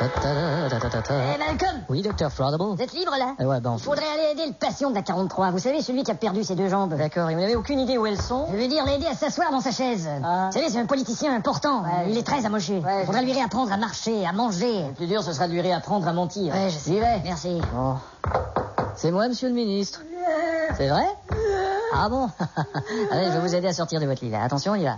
Malcolm. Oui, docteur Froudable. Vous êtes libre, là? Ouais, bon. Il faudrait aller aider le patient de la 43. Vous savez, celui qui a perdu ses 2 jambes. D'accord, et vous n'avez aucune idée où elles sont? Je veux dire, l'aider à s'asseoir dans sa chaise. Ah. Vous savez, c'est un politicien important. Il est très amoché. Il faudrait lui réapprendre à marcher, à manger. Le plus dur, ce sera de lui réapprendre à mentir. Ouais, je sais. J'y vais. Merci. Bon. C'est moi, monsieur le ministre. C'est vrai? Ah bon? Allez, je vais vous aider à sortir de votre lit, là. Attention, il y va.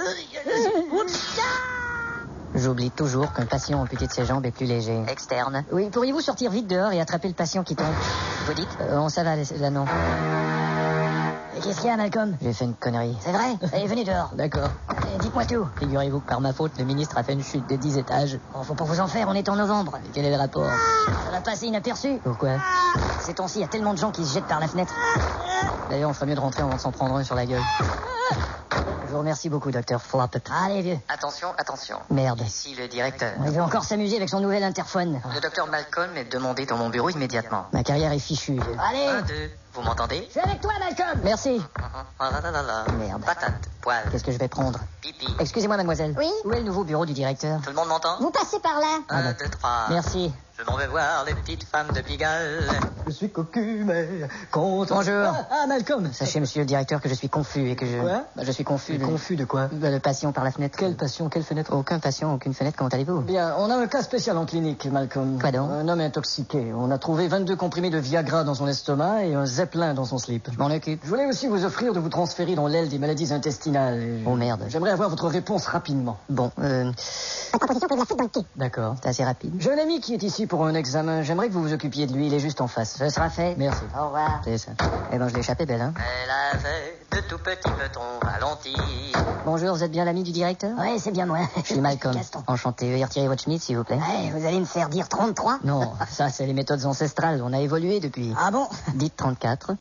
J'oublie toujours qu'un patient amputé de ses jambes est plus léger. Externe. Oui, pourriez-vous sortir vite dehors et attraper le patient qui tombe? Vous dites? Ça va, là, non. Et qu'est-ce qu'il y a, Malcolm? J'ai fait une connerie. C'est vrai? Allez, venez dehors. D'accord. Dites-moi tout. Figurez-vous que par ma faute, le ministre a fait une chute de 10 étages. Bon, faut pas vous en faire, on est en novembre. Et quel est le rapport? Ça va passer inaperçu. Pourquoi? Ces temps-ci, il y a tellement de gens qui se jettent par la fenêtre. D'ailleurs, on ferait mieux de rentrer avant de s'en prendre un sur la gueule. Je vous remercie beaucoup, docteur Floppet. Allez, vieux. Attention, attention. Merde. Ici le directeur. Il veut encore s'amuser avec son nouvel interphone. Le docteur Malcolm est demandé dans mon bureau immédiatement. Ma carrière est fichue. Allez, 1, 2, vous m'entendez? je suis avec toi, Malcolm. Merci. Ah là là là. Merde. Patate, poil, Qu'est-ce que je vais prendre? pipi. Excusez-moi, mademoiselle. Oui? Où est le nouveau bureau du directeur? Tout le monde m'entend? Vous passez par là. 1, 2, 3. Merci. Je m'en vais voir les petites femmes de Pigalle. Je suis cocu, mais content. Bonjour. Ah, Malcolm. Sachez, monsieur le directeur, que je suis confus et que je... Quoi? Je suis confus. Confus de quoi? Le patient par la fenêtre. Quel patient, quelle fenêtre? Aucun patient, aucune fenêtre, comment allez-vous? Bien, on a un cas spécial en clinique, Malcolm. Quoi donc? Un homme intoxiqué. On a trouvé 22 comprimés de Viagra dans son estomac et un Zeppelin dans son slip. Je m'en occupe. Je voulais aussi vous offrir de vous transférer dans l'aile des maladies intestinales. Oh merde. J'aimerais avoir votre réponse rapidement. Bon, La proposition pose la faute dans le cul. D'accord. c'est assez rapide. J'ai un ami qui est ici pour un examen. J'aimerais que vous vous occupiez de lui. Il est juste en face. Ce sera fait. Merci. Au revoir. C'est ça. Eh ben, je l'ai échappé, belle, hein. Elle avait de tout petits petons ralentis. Bonjour, vous êtes bien l'ami du directeur? Ouais, c'est bien moi. Je suis Malcolm. Gaston. Enchanté. Veuillez retirer votre schmitt, s'il vous plaît. Ouais, vous allez me faire dire 33? Non, ça, c'est les méthodes ancestrales. On a évolué depuis. Ah bon? Dites 34.